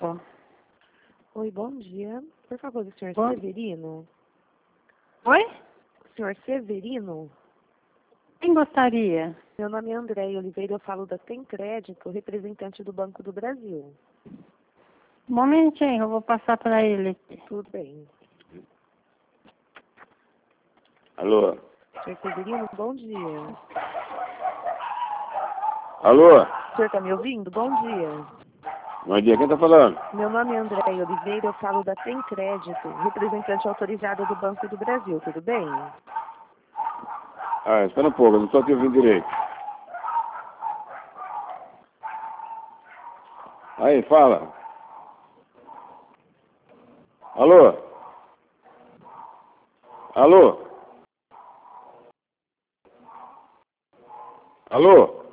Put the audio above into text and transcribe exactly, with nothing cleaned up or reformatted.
Ó. Oi, bom dia. Por favor, o senhor Bom- Severino? Oi? O senhor Severino? Quem gostaria? Meu nome é Andréia Oliveira, eu falo da Tem Crédito, representante do Banco do Brasil. Um momentinho, eu vou passar para ele aqui. Tudo bem. Alô? senhor Severino, bom dia. Alô? O senhor está me ouvindo? Bom dia. Bom dia, quem tá falando? Meu nome é Andréia Oliveira, eu falo da Tem Crédito, representante autorizada do Banco do Brasil, tudo bem? Ah, espera um pouco, eu não tô te ouvindo direito. Aí, fala. Alô? Alô? Alô?